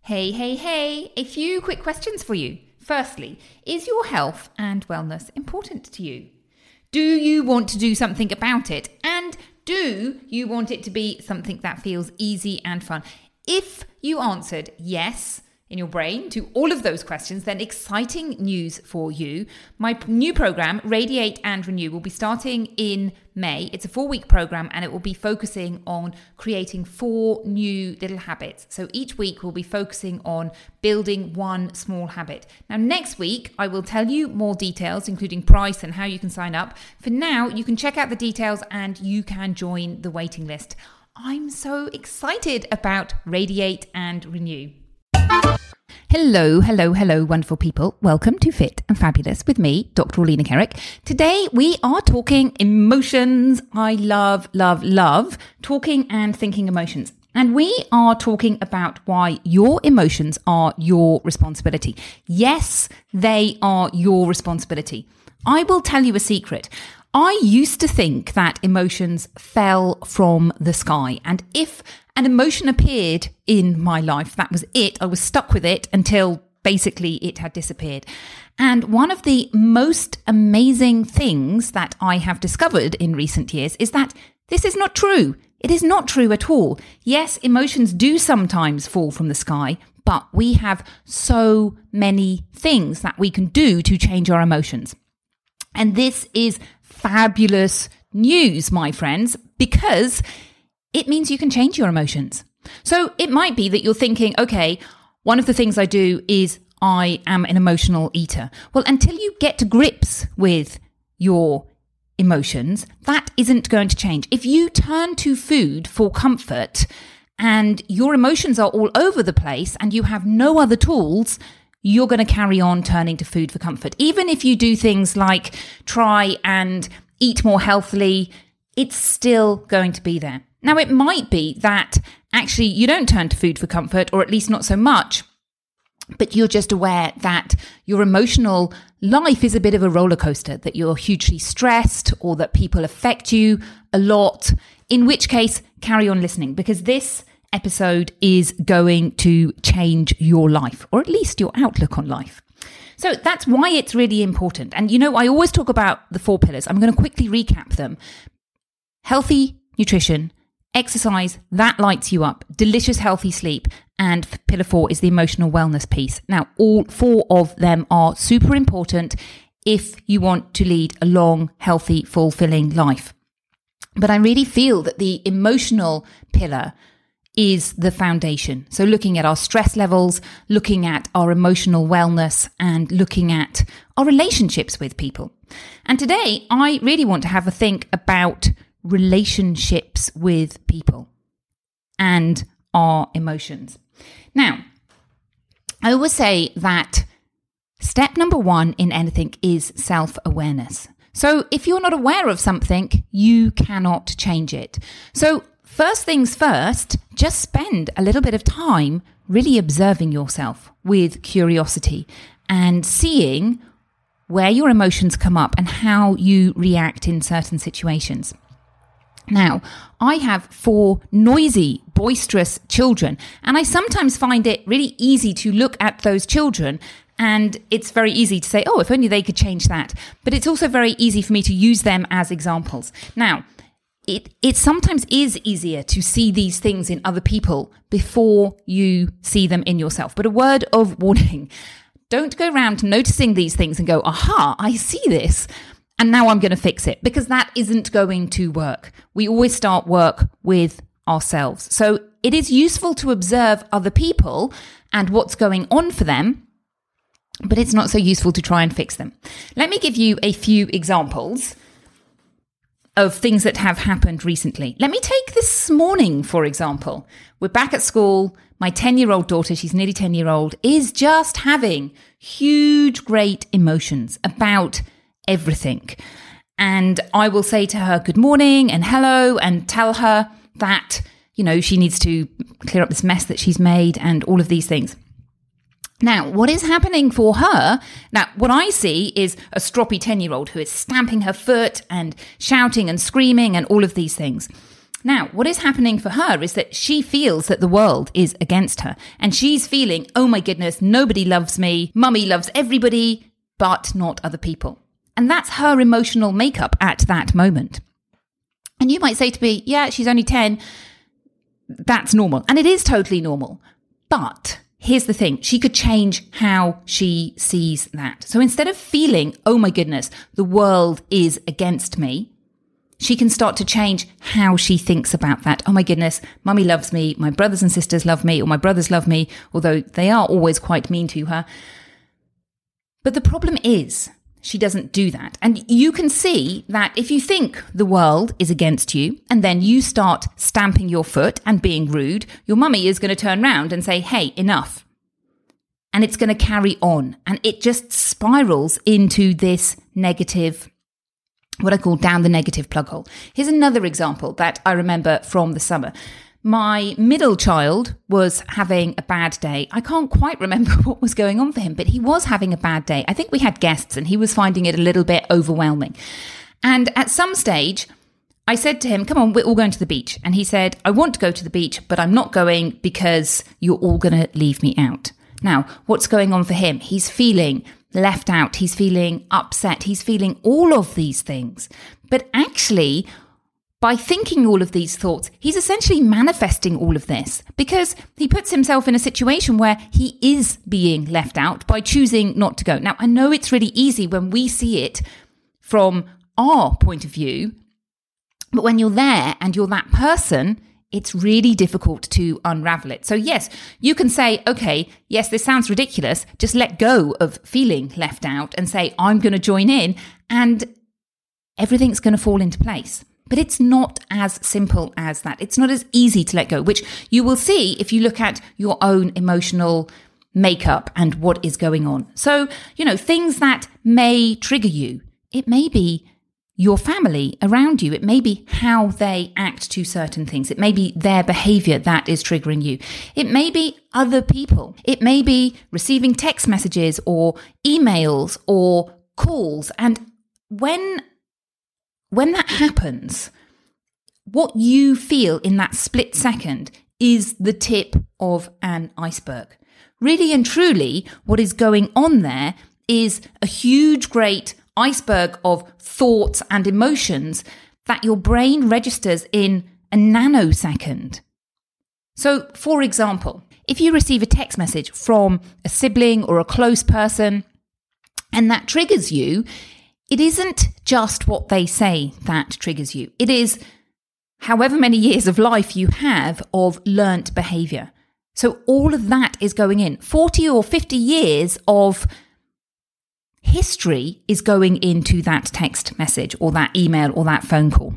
Hey, hey, hey, a few quick questions for you. Firstly, is your health and wellness important to you? Do you want to do something about it? And do you want it to be something that feels easy and fun? If you answered yes in your brain to all of those questions, then exciting news for you. My new program, Radiate and Renew, will be starting in May. It's a 4-week program and it will be focusing on creating 4 new little habits. So each week we'll be focusing on building one small habit. Now, next week, I will tell you more details, including price and how you can sign up. For now, you can check out the details and you can join the waiting list. I'm so excited about Radiate and Renew. Hello, wonderful people. Welcome to Fit and Fabulous with me, Dr. Orlena Kerrick. Today we are talking emotions. I love talking and thinking emotions. And we are talking about why your emotions are your responsibility. Yes, they are your responsibility. I will tell you a secret. I used to think that emotions fell from the sky, and if an emotion appeared in my life, that was it. I was stuck with it until basically it had disappeared. And one of the most amazing things that I have discovered in recent years is that this is not true. It is not true at all. Yes, emotions do sometimes fall from the sky, but we have so many things that we can do to change our emotions. And this is fabulous news, my friends, because it means you can change your emotions. So it might be that you're thinking, okay, one of the things I do is I am an emotional eater. Well, until you get to grips with your emotions, that isn't going to change. If you turn to food for comfort and your emotions are all over the place and you have no other tools, you're going to carry on turning to food for comfort. Even if you do things like try and eat more healthily, it's still going to be there. Now, it might be that actually you don't turn to food for comfort, or at least not so much, but you're just aware that your emotional life is a bit of a roller coaster, that you're hugely stressed or that people affect you a lot, in which case carry on listening, because this episode is going to change your life, or at least your outlook on life. So that's why it's really important. And you know, I always talk about the 4 pillars. I'm going to quickly recap them. Healthy nutrition, exercise, that lights you up, delicious, healthy sleep, and pillar 4 is the emotional wellness piece. Now, all 4 of them are super important if you want to lead a long, healthy, fulfilling life. But I really feel that the emotional pillar is the foundation. So looking at our stress levels, looking at our emotional wellness, and looking at our relationships with people. And today, I really want to have a think about relationships with people and our emotions. Now, I always say that step number 1 in anything is self-awareness. So if you're not aware of something, you cannot change it. So first things first, just spend a little bit of time really observing yourself with curiosity and seeing where your emotions come up and how you react in certain situations. Now, I have 4 noisy, boisterous children, and I sometimes find it really easy to look at those children, and it's very easy to say, oh, if only they could change that. But it's also very easy for me to use them as examples. Now, it sometimes is easier to see these things in other people before you see them in yourself. But a word of warning, don't go around noticing these things and go, aha, I see this, and now I'm going to fix it, because that isn't going to work. We always start work with ourselves. So it is useful to observe other people and what's going on for them, but it's not so useful to try and fix them. Let me give you a few examples of things that have happened recently. Let me take this morning, for example. We're back at school. My 10-year-old daughter, she's nearly 10-year-old, is just having huge, great emotions about everything. And I will say to her, good morning and hello, and tell her that, you know, she needs to clear up this mess that she's made and all of these things. Now, what is happening for her? Now, what I see is a stroppy 10-year-old who is stamping her foot and shouting and screaming and all of these things. Now, what is happening for her is that she feels that the world is against her. And she's feeling, oh my goodness, nobody loves me. Mummy loves everybody, but not other people. And that's her emotional makeup at that moment. And you might say to me, yeah, she's only 10. That's normal. And it is totally normal. But here's the thing. She could change how she sees that. So instead of feeling, oh my goodness, the world is against me, she can start to change how she thinks about that. Oh my goodness, mummy loves me, my brothers and sisters love me, or my brothers love me, although they are always quite mean to her. But the problem is, she doesn't do that. And you can see that if you think the world is against you, and then you start stamping your foot and being rude, your mummy is going to turn around and say, hey, enough. And it's going to carry on. And it just spirals into this negative, what I call down the negative plug hole. Here's another example that I remember from the summer. My middle child was having a bad day. I can't quite remember what was going on for him, but he was having a bad day. I think we had guests and he was finding it a little bit overwhelming. And at some stage, I said to him, come on, we're all going to the beach. And he said, I want to go to the beach, but I'm not going because you're all going to leave me out. Now, what's going on for him? He's feeling left out. He's feeling upset. He's feeling all of these things. But actually, by thinking all of these thoughts, he's essentially manifesting all of this because he puts himself in a situation where he is being left out by choosing not to go. Now, I know it's really easy when we see it from our point of view, but when you're there and you're that person, it's really difficult to unravel it. So yes, you can say, okay, yes, this sounds ridiculous. Just let go of feeling left out and say, I'm going to join in and everything's going to fall into place. But it's not as simple as that. It's not as easy to let go, which you will see if you look at your own emotional makeup and what is going on. So, things that may trigger you. It may be your family around you. It may be how they act to certain things. It may be their behavior that is triggering you. It may be other people. It may be receiving text messages or emails or calls. And when that happens, what you feel in that split second is the tip of an iceberg. Really and truly, what is going on there is a huge, great iceberg of thoughts and emotions that your brain registers in a nanosecond. So, for example, if you receive a text message from a sibling or a close person and that triggers you, it isn't just what they say that triggers you. It is however many years of life you have of learnt behavior. So all of that is going in. 40 or 50 years of history is going into that text message or that email or that phone call.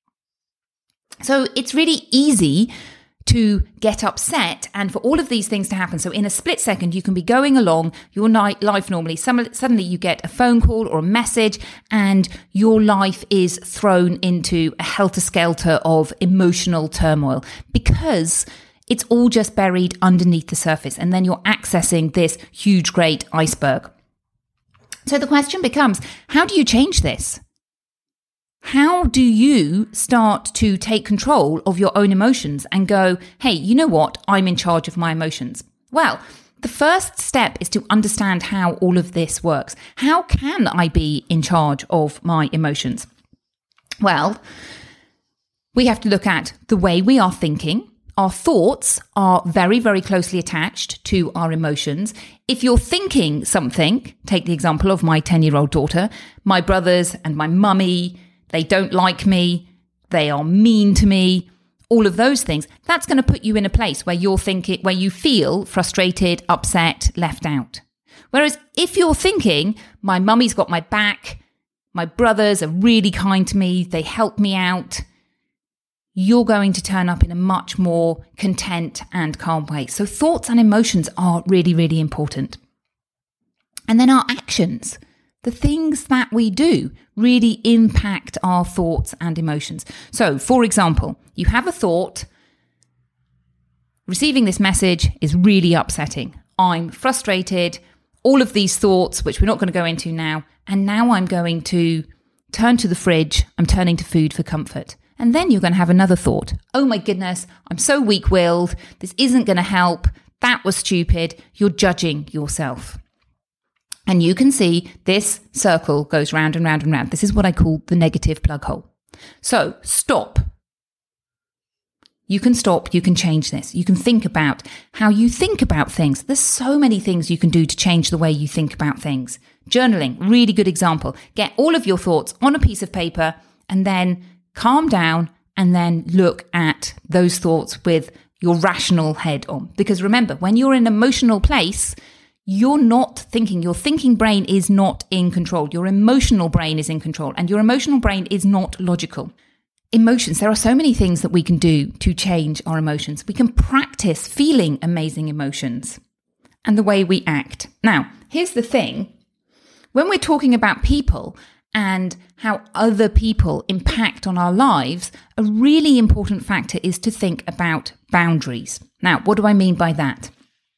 So it's really easy to get upset and for all of these things to happen. So in a split second, you can be going along your life normally. Suddenly you get a phone call or a message and your life is thrown into a helter-skelter of emotional turmoil because it's all just buried underneath the surface. And then you're accessing this huge, great iceberg. So the question becomes, how do you change this? How do you start to take control of your own emotions and go, hey, you know what? I'm in charge of my emotions. Well, the first step is to understand how all of this works. How can I be in charge of my emotions? Well, we have to look at the way we are thinking. Our thoughts are very, very closely attached to our emotions. If you're thinking something, take the example of my 10-year-old daughter, my brothers and my mummy, they don't like me, they are mean to me, all of those things, that's going to put you in a place where you're thinking, where you feel frustrated, upset, left out. Whereas if you're thinking, my mummy's got my back, my brothers are really kind to me, they help me out, you're going to turn up in a much more content and calm way. So thoughts and emotions are really, really important. And then our actions, the things that we do, really impact our thoughts and emotions. So, for example, you have a thought, receiving this message is really upsetting. I'm frustrated, all of these thoughts, which we're not going to go into now, and now I'm going to turn to the fridge, I'm turning to food for comfort. And then you're going to have another thought. Oh my goodness, I'm so weak-willed. This isn't going to help. That was stupid. You're judging yourself. And you can see this circle goes round and round and round. This is what I call the negative plug hole. So stop. You can stop. You can change this. You can think about how you think about things. There's so many things you can do to change the way you think about things. Journaling, really good example. Get all of your thoughts on a piece of paper and then calm down and then look at those thoughts with your rational head on. Because remember, when you're in an emotional place, you're not thinking. Your thinking brain is not in control. Your emotional brain is in control, and your emotional brain is not logical. Emotions. There are so many things that we can do to change our emotions. We can practice feeling amazing emotions and the way we act. Now, here's the thing. When we're talking about people and how other people impact on our lives, a really important factor is to think about boundaries. Now, what do I mean by that?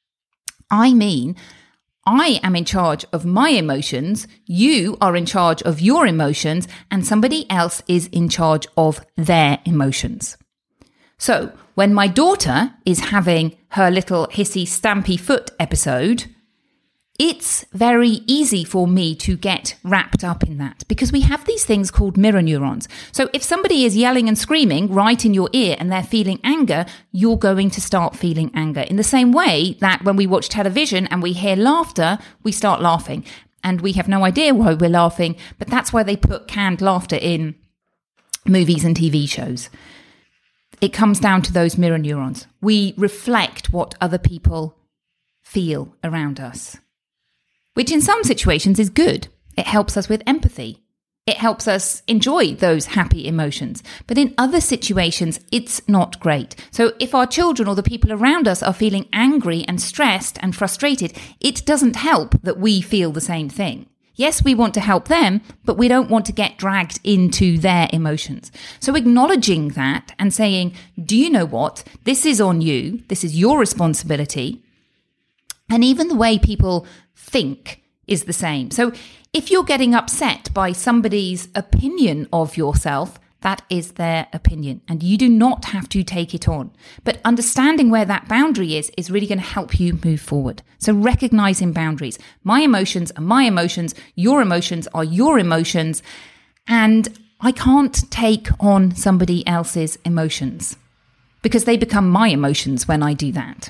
I mean, I am in charge of my emotions, you are in charge of your emotions, and somebody else is in charge of their emotions. So, when my daughter is having her little hissy stampy foot episode, it's very easy for me to get wrapped up in that because we have these things called mirror neurons. So if somebody is yelling and screaming right in your ear and they're feeling anger, you're going to start feeling anger. In the same way that when we watch television and we hear laughter, we start laughing. And we have no idea why we're laughing, but that's why they put canned laughter in movies and TV shows. It comes down to those mirror neurons. We reflect what other people feel around us, which in some situations is good. It helps us with empathy. It helps us enjoy those happy emotions. But in other situations, it's not great. So if our children or the people around us are feeling angry and stressed and frustrated, it doesn't help that we feel the same thing. Yes, we want to help them, but we don't want to get dragged into their emotions. So acknowledging that and saying, do you know what? This is on you. This is your responsibility. And even the way people think is the same. So if you're getting upset by somebody's opinion of yourself, that is their opinion and you do not have to take it on. But understanding where that boundary is really going to help you move forward. So recognizing boundaries. My emotions are my emotions. Your emotions are your emotions. And I can't take on somebody else's emotions because they become my emotions when I do that.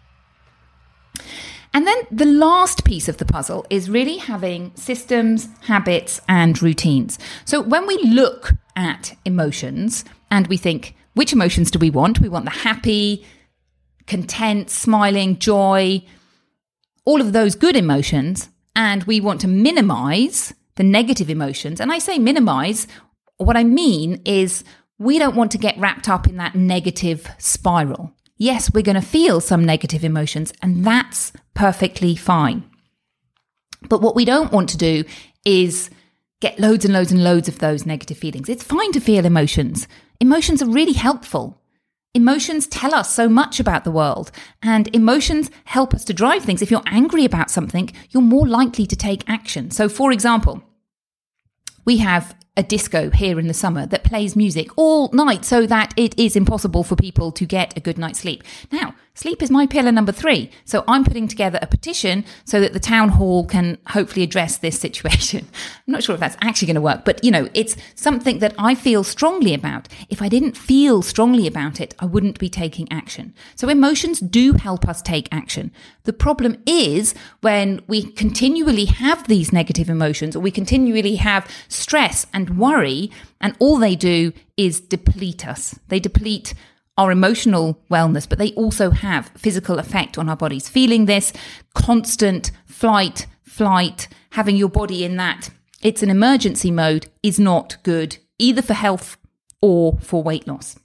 And then the last piece of the puzzle is really having systems, habits, and routines. So when we look at emotions and we think, which emotions do we want? We want the happy, content, smiling, joy, all of those good emotions. And we want to minimize the negative emotions. And I say minimize, what I mean is we don't want to get wrapped up in that negative spiral. Yes, we're going to feel some negative emotions, and that's perfectly fine. But what we don't want to do is get loads and loads and loads of those negative feelings. It's fine to feel emotions. Emotions are really helpful. Emotions tell us so much about the world, and emotions help us to drive things. If you're angry about something, you're more likely to take action. So, for example, we have a disco here in the summer that plays music all night so that it is impossible for people to get a good night's sleep. Now, sleep is my pillar number 3. So I'm putting together a petition so that the town hall can hopefully address this situation. I'm not sure if that's actually going to work, but it's something that I feel strongly about. If I didn't feel strongly about it, I wouldn't be taking action. So emotions do help us take action. The problem is when we continually have these negative emotions or we continually have stress and worry, and all they do is deplete us. They deplete our emotional wellness, but they also have physical effect on our bodies. Feeling this constant flight, having your body in that it's an emergency mode is not good, either for health or for weight loss.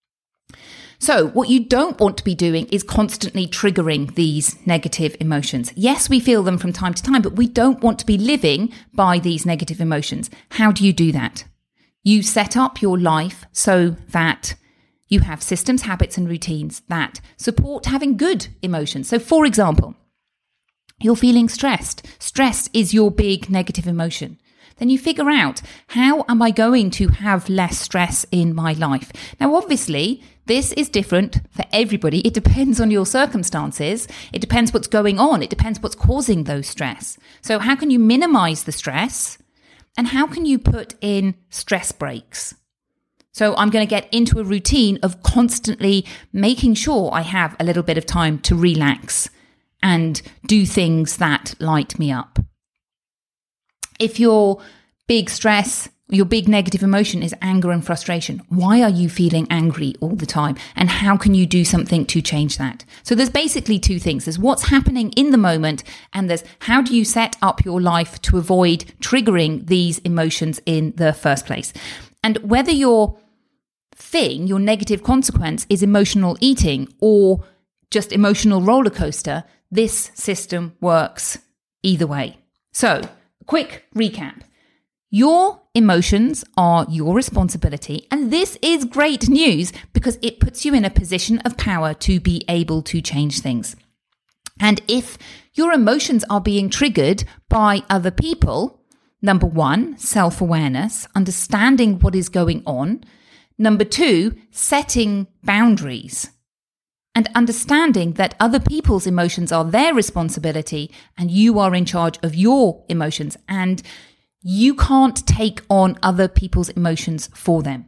So what you don't want to be doing is constantly triggering these negative emotions. Yes, we feel them from time to time, but we don't want to be living by these negative emotions. How do you do that? You set up your life so that you have systems, habits, and routines that support having good emotions. So, for example, you're feeling stressed. Stress is your big negative emotion. then you figure out, how am I going to have less stress in my life? Now, obviously, this is different for everybody. It depends on your circumstances. It depends what's going on. It depends what's causing those stress. So how can you minimize the stress? And how can you put in stress breaks? So I'm going to get into a routine of constantly making sure I have a little bit of time to relax and do things that light me up. If your big stress, your big negative emotion is anger and frustration, why are you feeling angry all the time? And how can you do something to change that? So there's basically two things. There's what's happening in the moment, and there's how do you set up your life to avoid triggering these emotions in the first place. And whether your thing, your negative consequence, is emotional eating or just emotional roller coaster, this system works either way. So, quick recap. Your emotions are your responsibility, and this is great news because it puts you in a position of power to be able to change things. And if your emotions are being triggered by other people, number one, self-awareness, understanding what is going on. Number two, setting boundaries and understanding that other people's emotions are their responsibility and you are in charge of your emotions, and you can't take on other people's emotions for them.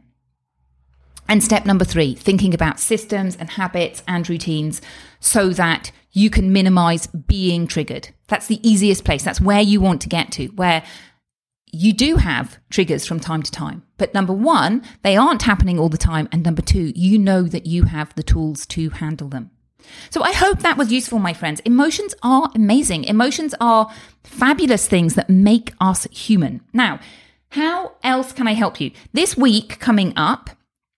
And step number three, thinking about systems and habits and routines so that you can minimize being triggered. That's the easiest place. That's where you want to get to, where you do have triggers from time to time. But number one, they aren't happening all the time. And number two, you know that you have the tools to handle them. So I hope that was useful, my friends. Emotions are amazing. Emotions are fabulous things that make us human. Now, how else can I help you? This week coming up,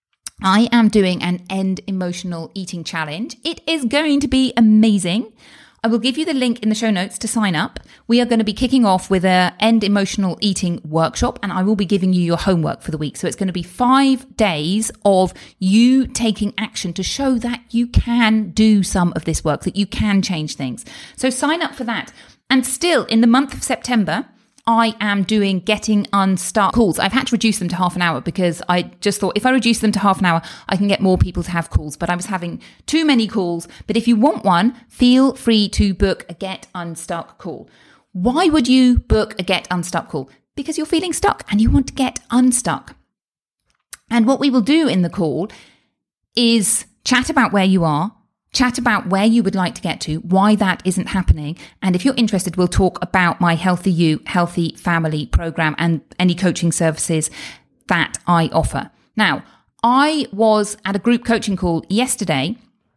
I am doing an End Emotional Eating Challenge. It is going to be amazing. I will give you the link in the show notes to sign up. We are going to be kicking off with an End Emotional Eating workshop, and I will be giving you your homework for the week. So it's going to be 5 days of you taking action to show that you can do some of this work, that you can change things. So sign up for that. And still, in the month of September, I am doing Getting Unstuck calls. I've had to reduce them to half an hour because I just thought if I reduce them to half an hour, I can get more people to have calls. But I was having too many calls. But if you want one, feel free to book a Get Unstuck call. Why would you book a Get Unstuck call? Because you're feeling stuck and you want to get unstuck. And what we will do in the call is chat about where you are, chat about where you would like to get to, why that isn't happening. And if you're interested, we'll talk about my Healthy You, Healthy Family program and any coaching services that I offer. Now, I was at a group coaching call yesterday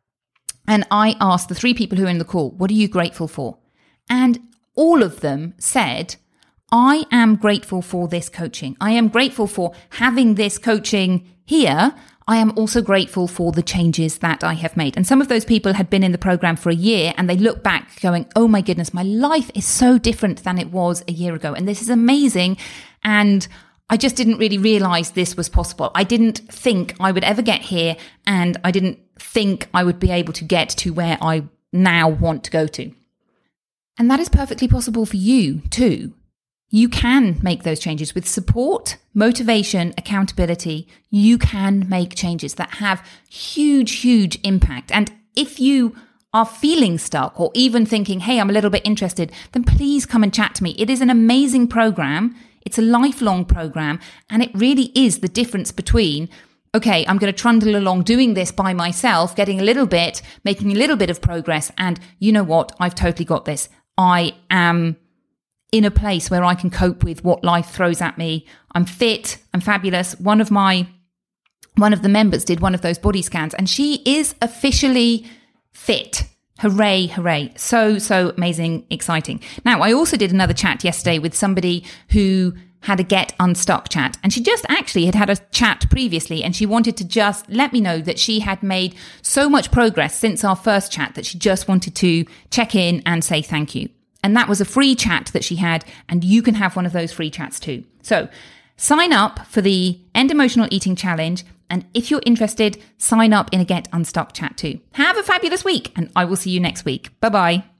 and I asked the 3 people who were in the call, what are you grateful for? And all of them said, I am grateful for this coaching. I am grateful for having this coaching here. I am also grateful for the changes that I have made. And some of those people had been in the program for a year and they look back going, oh my goodness, my life is so different than it was a year ago. And this is amazing. And I just didn't really realize this was possible. I didn't think I would ever get here. And I didn't think I would be able to get to where I now want to go to. And that is perfectly possible for you too. You can make those changes with support, motivation, accountability. You can make changes that have huge, huge impact. And if you are feeling stuck or even thinking, hey, I'm a little bit interested, then please come and chat to me. It is an amazing program. It's a lifelong program. And it really is the difference between, okay, I'm going to trundle along doing this by myself, getting a little bit, making a little bit of progress. And you know what? I've totally got this. I am in a place where I can cope with what life throws at me. I'm fit. I'm fabulous. One of the members did one of those body scans and she is officially fit. Hooray, hooray. So amazing, exciting. Now, I also did another chat yesterday with somebody who had a Get Unstuck chat. And she just actually had a chat previously and she wanted to just let me know that she had made so much progress since our first chat that she just wanted to check in and say thank you. And that was a free chat that she had, and you can have one of those free chats too. So sign up for the End Emotional Eating Challenge. And if you're interested, sign up in a Get Unstuck chat too. Have a fabulous week, and I will see you next week. Bye-bye.